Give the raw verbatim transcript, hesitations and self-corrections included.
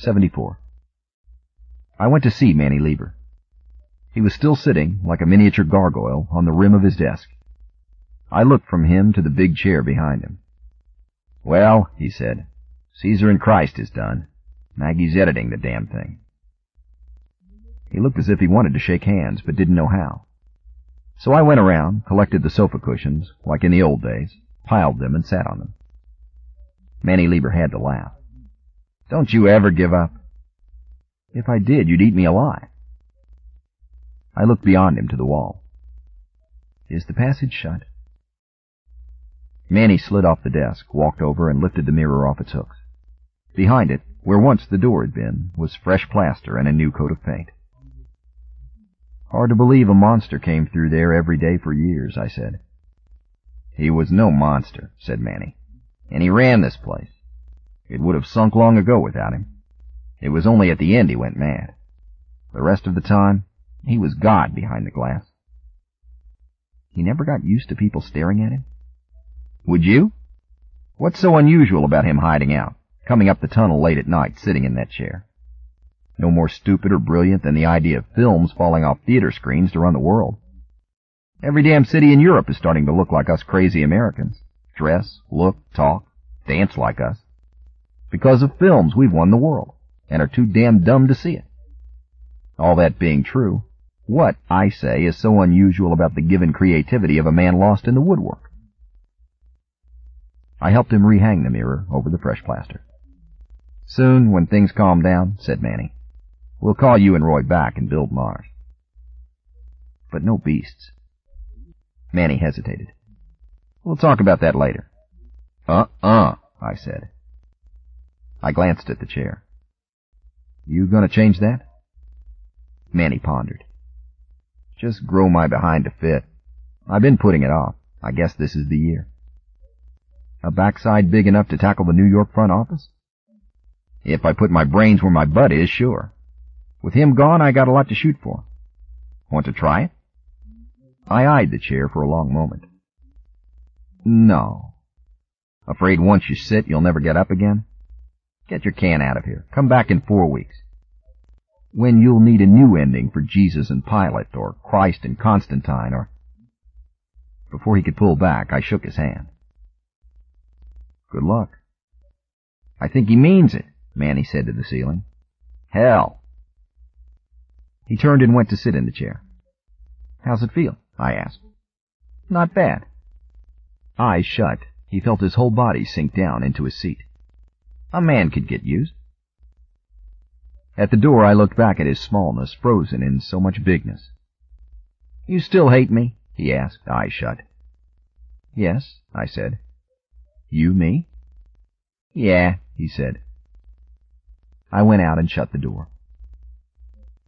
seventy-four. I went to see Manny Lieber. He was still sitting, like a miniature gargoyle, on the rim of his desk. I looked from him to the big chair behind him. "Well," he said, "Caesar and Christ is done. Maggie's editing the damn thing." He looked as if he wanted to shake hands, but didn't know how. So I went around, collected the sofa cushions, like in the old days, piled them, and sat on them. Manny Lieber had to laugh. "Don't you ever give up?" "If I did, you'd eat me alive." I looked beyond him to the wall. "Is the passage shut?" Manny slid off the desk, walked over, and lifted the mirror off its hooks. Behind it, where once the door had been, was fresh plaster and a new coat of paint. "Hard to believe a monster came through there every day for years," I said. "He was no monster," said Manny, "and he ran this place. It would have sunk long ago without him. It was only at the end he went mad. The rest of the time, he was God behind the glass." "He never got used to people staring at him?" "Would you? What's so unusual about him hiding out, coming up the tunnel late at night, sitting in that chair? No more stupid or brilliant than the idea of films falling off theater screens to run the world. Every damn city in Europe is starting to look like us crazy Americans. Dress, look, talk, dance like us. Because of films, we've won the world, and are too damn dumb to see it. All that being true, what, I say, is so unusual about the given creativity of a man lost in the woodwork?" I helped him rehang the mirror over the fresh plaster. "Soon, when things calm down," said Manny, "we'll call you and Roy back and build Mars." "But no beasts." Manny hesitated. "We'll talk about that later." "Uh-uh," I said. I glanced at the chair. "You gonna change that?" Manny pondered. "Just grow my behind to fit. I've been putting it off. I guess this is the year." "A backside big enough to tackle the New York front office?" "If I put my brains where my butt is, sure. With him gone, I got a lot to shoot for. Want to try it?" I eyed the chair for a long moment. "No." "Afraid once you sit, you'll never get up again? Get your can out of here. Come back in four weeks. When you'll need a new ending for Jesus and Pilate, or Christ and Constantine, or—" Before he could pull back, I shook his hand. "Good luck." "I think he means it," Manny said to the ceiling. "Hell." He turned and went to sit in the chair. "How's it feel?" I asked. "Not bad." Eyes shut, he felt his whole body sink down into his seat. A man could get used. At the door I looked back at his smallness, frozen in so much bigness. "You still hate me?" he asked, eyes shut. "Yes," I said. "You me?" "Yeah," he said. I went out and shut the door.